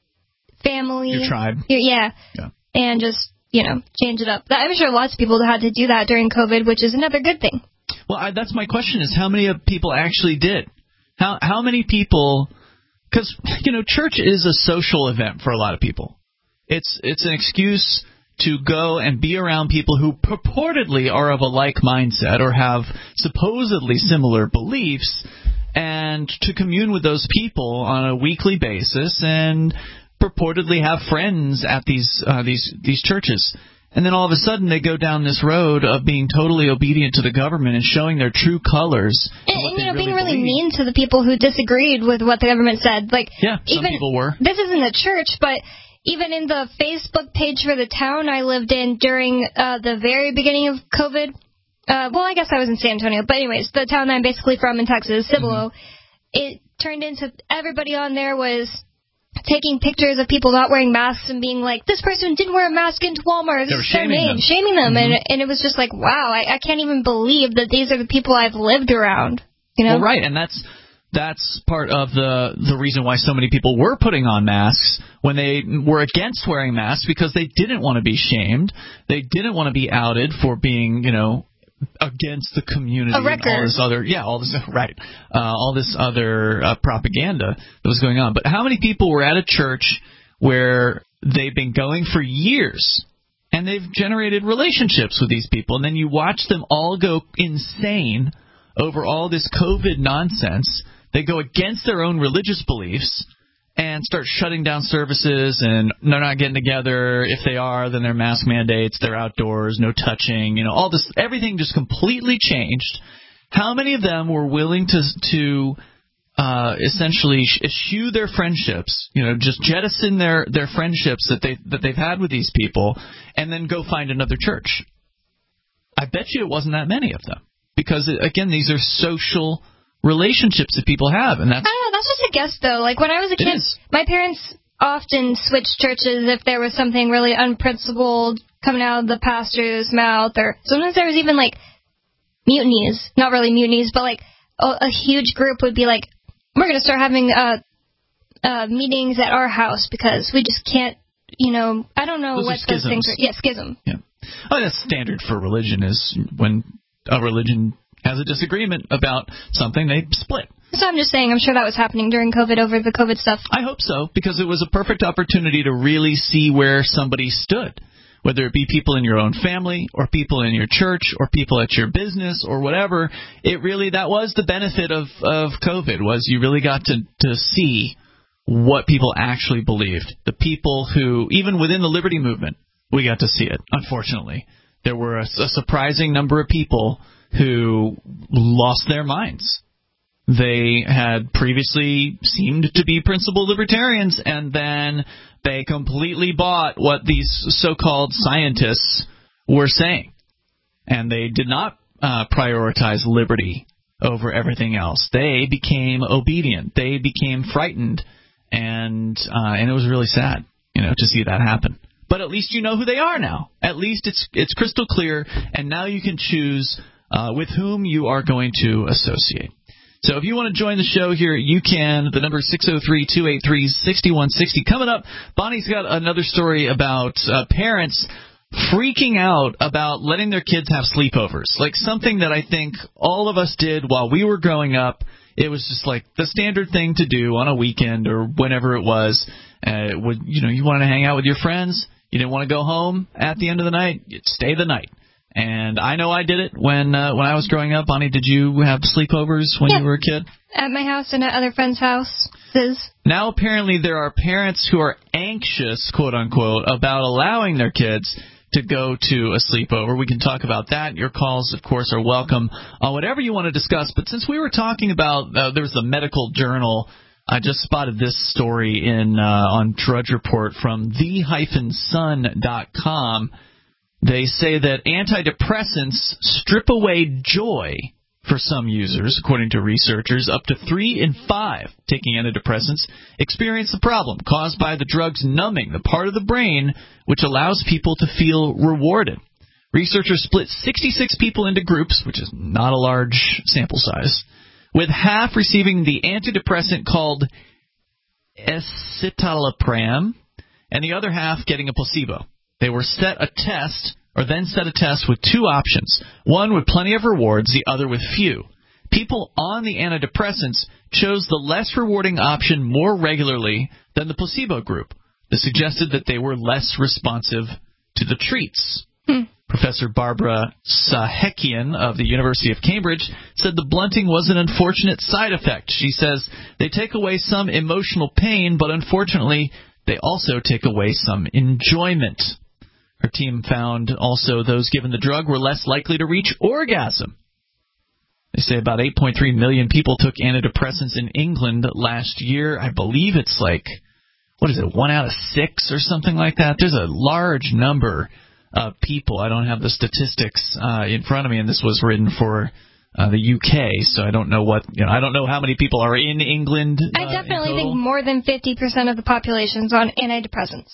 family. Your tribe. Your, yeah. yeah. And just, you know, change it up. I'm sure lots of people had to do that during COVID, which is another good thing. Well, I, that's my question is how many people actually did? How how many people, because, you know, church is a social event for a lot of people. It's it's an excuse to go and be around people who purportedly are of a like mindset or have supposedly similar beliefs, and to commune with those people on a weekly basis and purportedly have friends at these uh, these these churches. And then all of a sudden they go down this road of being totally obedient to the government and showing their true colors. And, and, and you know, really being really believe. mean to the people who disagreed with what the government said. Like, yeah, some even, people were. This isn't a church, but even in the Facebook page for the town I lived in during uh, the very beginning of COVID, uh, well, I guess I was in San Antonio, but anyways, the town I'm basically from in Texas, Cibolo, mm-hmm. it turned into everybody on there was taking pictures of people not wearing masks and being like, this person didn't wear a mask into Walmart. This is their name. Shaming them. Mm-hmm. And, and it was just like, wow, I, I can't even believe that these are the people I've lived around. You know? Well, right, and that's that's part of the the reason why so many people were putting on masks when they were against wearing masks, because they didn't want to be shamed. They didn't want to be outed for being, you know, against the community a record. and all this other yeah all this right uh, all this other uh, propaganda that was going on. But how many people were at a church where they've been going for years and they've generated relationships with these people, and then you watch them all go insane over all this COVID nonsense? They go against their own religious beliefs and start shutting down services, and they're not getting together. If they are, then they're mask mandates, they're outdoors, no touching, you know, all this, everything just completely changed. How many of them were willing to to uh, essentially eschew their friendships, you know, just jettison their, their friendships that they that they've had with these people, and then go find another church? I bet you it wasn't that many of them, because again, these are social relationships that people have, and that's. I don't know, that's just a guess, though. Like, when I was a kid, my parents often switched churches if there was something really unprincipled coming out of the pastor's mouth, or sometimes there was even, like, mutinies. Not really mutinies, but, like, a, a huge group would be like, we're going to start having uh, uh, meetings at our house because we just can't, you know, I don't know those what those things are. Yeah, schism. Yeah. Oh, that's standard for religion, is when a religion has a disagreement about something, they split. So I'm just saying, I'm sure that was happening during COVID over the COVID stuff. I hope so, because it was a perfect opportunity to really see where somebody stood, whether it be people in your own family or people in your church or people at your business or whatever. It really, that was the benefit of, of COVID, was you really got to, to see what people actually believed. The people who, even within the liberty movement, we got to see it, unfortunately. There were a, a surprising number of people who lost their minds. They had previously seemed to be principled libertarians, and then they completely bought what these so-called scientists were saying. And they did not uh, prioritize liberty over everything else. They became obedient. They became frightened, and uh, and it was really sad, you know, to see that happen. But at least you know who they are now. At least it's it's crystal clear, and now you can choose uh, with whom you are going to associate. So if you want to join the show here, you can. The number is six oh three, two eight three, six one six oh. Coming up, Bonnie's got another story about uh, parents freaking out about letting their kids have sleepovers, like something that I think all of us did while we were growing up. It was just like the standard thing to do on a weekend or whenever it was. Uh, would you know, you wanted to hang out with your friends. You didn't want to go home at the end of the night. You'd stay the night. And I know I did it when uh, when I was growing up. Bonnie, did you have sleepovers when yeah. you were a kid? At my house and at other friends' houses. Now apparently there are parents who are anxious, quote unquote, about allowing their kids to go to a sleepover. We can talk about that. Your calls, of course, are welcome on whatever you want to discuss. But since we were talking about, uh, there was the medical journal, I just spotted this story in uh, on Drudge Report from the sun dot com. They say that antidepressants strip away joy for some users. According to researchers, up to three in five taking antidepressants experience the problem caused by the drugs numbing the part of the brain which allows people to feel rewarded. Researchers split sixty-six people into groups, which is not a large sample size, with half receiving the antidepressant called escitalopram and the other half getting a placebo. They were set a test, or then set a test with two options, one with plenty of rewards, the other with few. People on the antidepressants chose the less rewarding option more regularly than the placebo group. This suggested that they were less responsive to the treats. Hmm. Professor Barbara Sahakian of the University of Cambridge said the blunting was an unfortunate side effect. She says they take away some emotional pain, but unfortunately they also take away some enjoyment. Her team found also those given the drug were less likely to reach orgasm. They say about eight point three million people took antidepressants in England last year. I believe it's like, what is it, one out of six or something like that? There's a large number of people. I don't have the statistics uh, in front of me, and this was written for uh, the U K, so I don't know what, you know, I don't know how many people are in England. Uh, I definitely think more than fifty percent of the population's on antidepressants.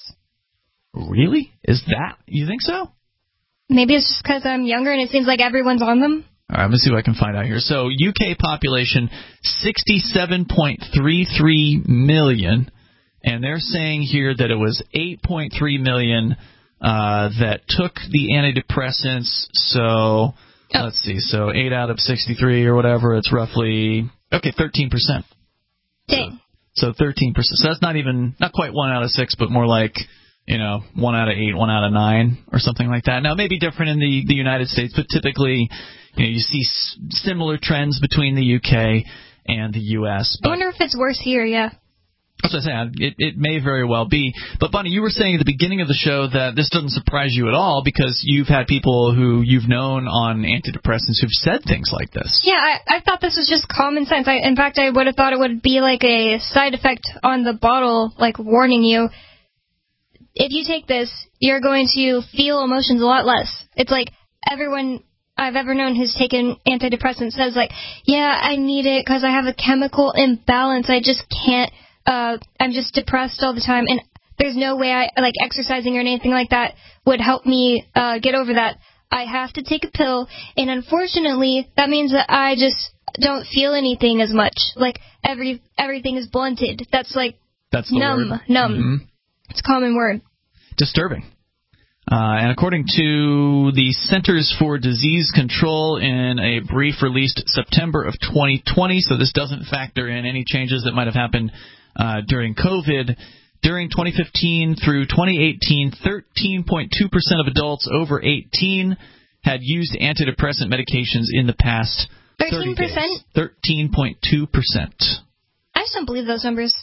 Really? Is that? You think so? Maybe it's just because I'm younger and it seems like everyone's on them. All right, let me see what I can find out here. So U K population sixty-seven point three three million, and they're saying here that it was eight point three million uh, that took the antidepressants. So oh. let's see, so eight out of sixty-three or whatever, it's roughly okay, thirteen percent. Dang. So, so thirteen percent. So that's not even not quite one out of six, but more like, you know, one out of eight, one out of nine, or something like that. Now, it may be different in the, the United States, but typically, you know, you see s- similar trends between the U K and the U S. I wonder if it's worse here, yeah. As I said, it, it may very well be. But, Bonnie, you were saying at the beginning of the show that this doesn't surprise you at all because you've had people who you've known on antidepressants who've said things like this. Yeah, I, I thought this was just common sense. I, in fact, I would have thought it would be like a side effect on the bottle, like warning you. If you take this, you're going to feel emotions a lot less. It's like everyone I've ever known who's taken antidepressants says, like, yeah, I need it because I have a chemical imbalance. I just can't, uh, I'm just depressed all the time. And there's no way I, like, exercising or anything like that would help me uh, get over that. I have to take a pill. And unfortunately, that means that I just don't feel anything as much. Like, every everything is blunted. That's, like, That's the numb. word. Numb. Mm-hmm. It's a common word. Disturbing. Uh, and according to the Centers for Disease Control in a brief released September of twenty twenty, so this doesn't factor in any changes that might have happened uh, during COVID, during twenty fifteen through twenty eighteen, thirteen point two percent of adults over eighteen had used antidepressant medications in the past thirty days. thirteen percent? thirteen point two percent. I just don't believe those numbers.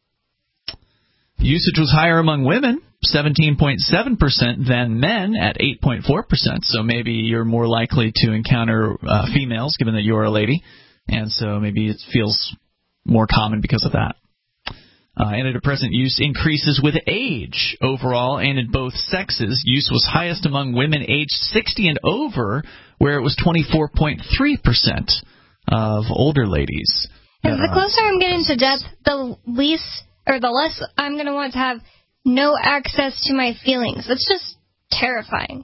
Usage was higher among women, seventeen point seven percent, than men at eight point four percent. So maybe you're more likely to encounter uh, females, given that you're a lady, and so maybe it feels more common because of that. Uh, antidepressant use increases with age overall, and in both sexes. Use was highest among women aged sixty and over, where it was twenty-four point three percent of older ladies. As the closer I'm getting to death, the least... or the less I'm going to want to have no access to my feelings. It's just terrifying.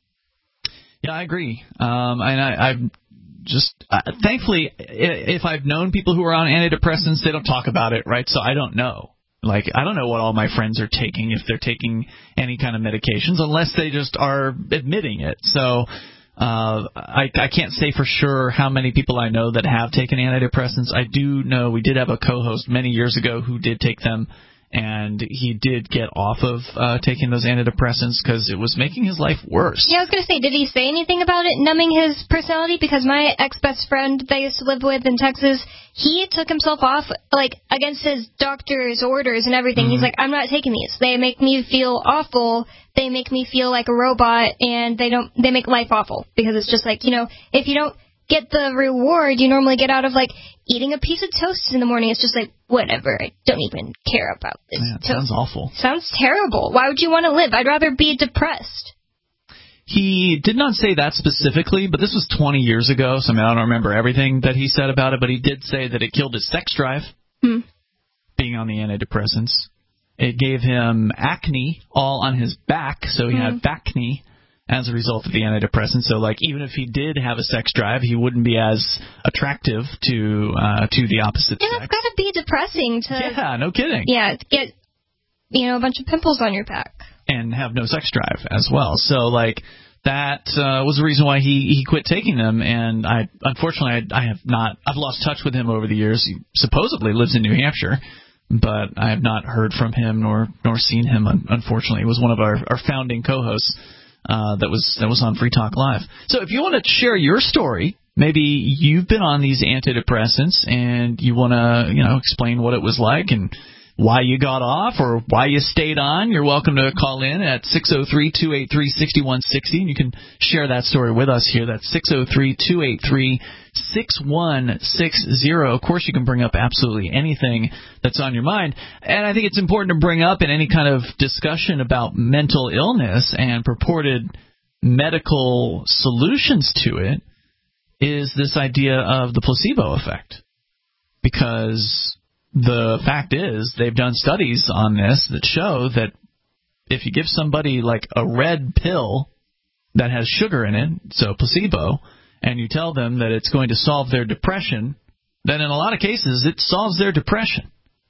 Yeah, I agree. Um, and I, I've just, uh, thankfully, if I've known people who are on antidepressants, they don't talk about it, right? So I don't know. Like, I don't know what all my friends are taking, if they're taking any kind of medications, unless they just are admitting it. So uh, I, I can't say for sure how many people I know that have taken antidepressants. I do know we did have a co-host many years ago who did take them, and he did get off of uh, taking those antidepressants because it was making his life worse. Yeah, I was going to say, did he say anything about it numbing his personality? Because my ex-best friend that I used to live with in Texas, he took himself off, like, against his doctor's orders and everything. Mm-hmm. He's like, I'm not taking these. They make me feel awful. They make me feel like a robot, and they don't. They make life awful because it's just like, you know, if you don't get the reward you normally get out of, like, eating a piece of toast in the morning, it's just like, whatever, I don't even care about this yeah, it toast. Sounds awful. Sounds terrible. Why would you want to live? I'd rather be depressed. He did not say that specifically, but this was twenty years ago, so I mean, I don't remember everything that he said about it, but he did say that it killed his sex drive, hmm. being on the antidepressants. It gave him acne all on his back, so he mm. had backne as a result of the antidepressant. So, like, even if he did have a sex drive, he wouldn't be as attractive to uh, to the opposite yeah, sex. Yeah, that's got to be depressing. To Yeah, no kidding. Yeah, to get, you know, a bunch of pimples on your back. And have no sex drive as well. So, like, that uh, was the reason why he, he quit taking them. And I, unfortunately, I, I have not, I've lost touch with him over the years. He supposedly lives in New Hampshire, but I have not heard from him nor nor seen him, unfortunately. He was one of our, our founding co-hosts uh, that was that was on Free Talk Live. So if you want to share your story, maybe you've been on these antidepressants and you want to, you know, explain what it was like and why you got off or why you stayed on, you're welcome to call in at six oh three, two eight three, six one six oh, and you can share that story with us here. That's six oh three, two eight three, six one six oh. Of course, you can bring up absolutely anything that's on your mind, and I think it's important to bring up in any kind of discussion about mental illness and purported medical solutions to it is this idea of the placebo effect, because the fact is, they've done studies on this that show that if you give somebody like a red pill that has sugar in it, so placebo, and you tell them that it's going to solve their depression, then in a lot of cases it solves their depression.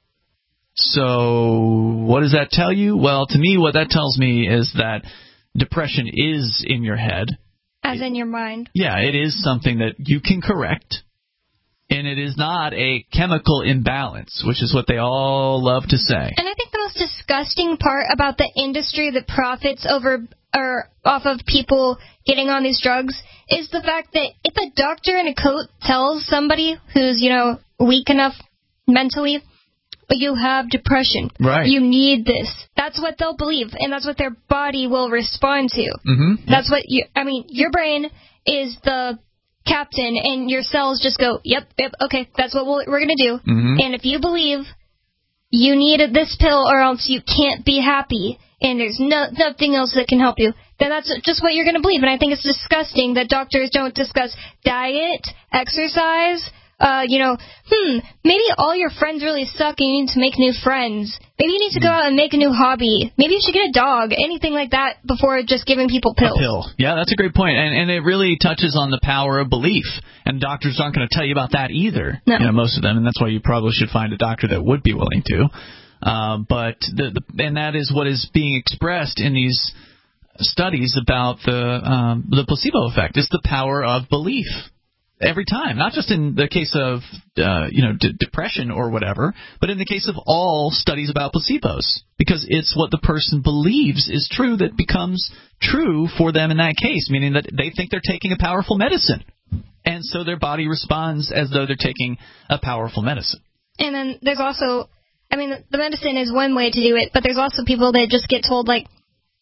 So what does that tell you? Well, to me, what that tells me is that depression is in your head. As in your mind. Yeah, it is something that you can correct. And it is not a chemical imbalance, which is what they all love to say. And I think the most disgusting part about the industry that profits over or off of people getting on these drugs is the fact that if a doctor in a coat tells somebody who's, you know, weak enough mentally, you have depression. Right. You need this. That's what they'll believe, and that's what their body will respond to. Mm-hmm. That's what you. I mean, your brain is the captain, and your cells just go, yep, yep, okay, that's what we'll, we're going to do. Mm-hmm. And if you believe you need this pill or else you can't be happy, and there's no, nothing else that can help you, then that's just what you're going to believe. And I think it's disgusting that doctors don't discuss diet, exercise. Uh, you know, hmm, maybe all your friends really suck and you need to make new friends. Maybe you need to go out and make a new hobby. Maybe you should get a dog, anything like that, before just giving people pills. A pill. Yeah, that's a great point. And, and it really touches on the power of belief. And doctors aren't going to tell you about that either, no. you know, most of them. And that's why you probably should find a doctor that would be willing to. Uh, but the, the and that is what is being expressed in these studies about the um, the placebo effect. It's the power of belief. Every time, not just in the case of uh, you know d- depression or whatever, but in the case of all studies about placebos, because it's what the person believes is true that becomes true for them in that case, meaning that they think they're taking a powerful medicine, and so their body responds as though they're taking a powerful medicine. And then there's also, I mean, the medicine is one way to do it, but there's also people that just get told like,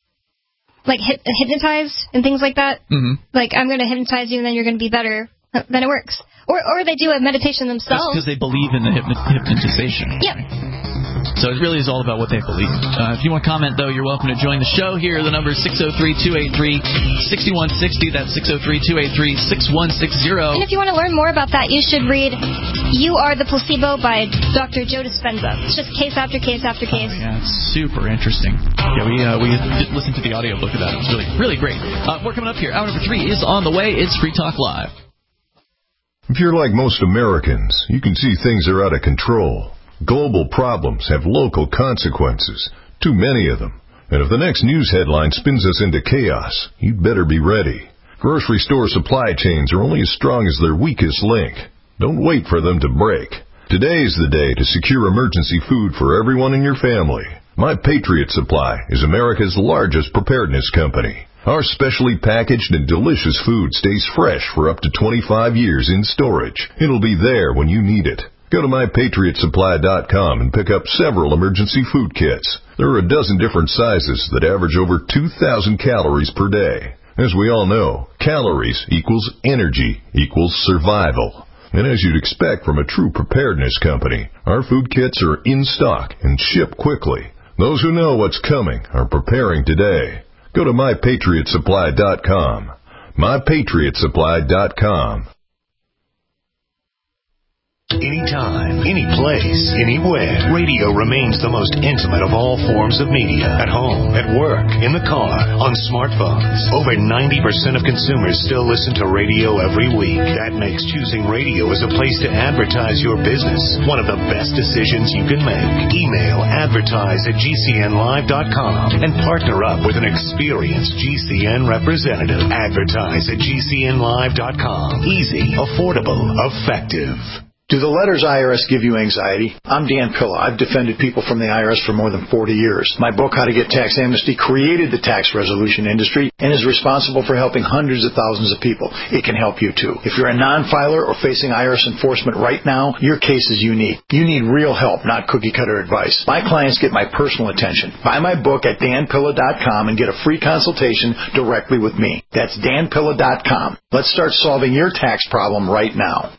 like hip- hypnotize and things like that. Mm-hmm. Like, I'm going to hypnotize you, and then you're going to be better. Then it works. Or or they do a meditation themselves. That's because they believe in the hypno- hypnotization. Yep. So it really is all about what they believe. Uh, if you want to comment, though, you're welcome to join the show here. The number is six oh three, two eight three, six one six oh. That's six oh three, two eight three, six one six oh. And if you want to learn more about that, you should read You Are the Placebo by Doctor Joe Dispenza. It's just case after case after case. Oh, yeah, it's super interesting. Yeah, we uh, we did listen to the audiobook of that. It was really, really great. Uh, we're coming up here. Hour number three is on the way. It's Free Talk Live. If you're like most Americans, you can see things are out of control. Global problems have local consequences, too many of them. And if the next news headline spins us into chaos, you'd better be ready. Grocery store supply chains are only as strong as their weakest link. Don't wait for them to break. Today is the day to secure emergency food for everyone in your family. My Patriot Supply is America's largest preparedness company. Our specially packaged and delicious food stays fresh for up to twenty-five years in storage. It'll be there when you need it. Go to my patriot supply dot com and pick up several emergency food kits. There are a dozen different sizes that average over two thousand calories per day. As we all know, calories equals energy equals survival. And as you'd expect from a true preparedness company, our food kits are in stock and ship quickly. Those who know what's coming are preparing today. Go to my patriot supply dot com. my patriot supply dot com. Anytime, any place, anywhere, radio remains the most intimate of all forms of media. At home, at work, in the car, on smartphones. Over ninety percent of consumers still listen to radio every week. That makes choosing radio as a place to advertise your business one of the best decisions you can make. Email advertise at G C N live dot com and partner up with an experienced G C N representative. Advertise at G C N live dot com. Easy, affordable, effective. Do the letters I R S give you anxiety? I'm Dan Pilla. I've defended people from the I R S for more than forty years. My book, How to Get Tax Amnesty, created the tax resolution industry and is responsible for helping hundreds of thousands of people. It can help you, too. If you're a non-filer or facing I R S enforcement right now, your case is unique. You need real help, not cookie-cutter advice. My clients get my personal attention. Buy my book at dan pilla dot com and get a free consultation directly with me. That's dan pilla dot com. Let's start solving your tax problem right now.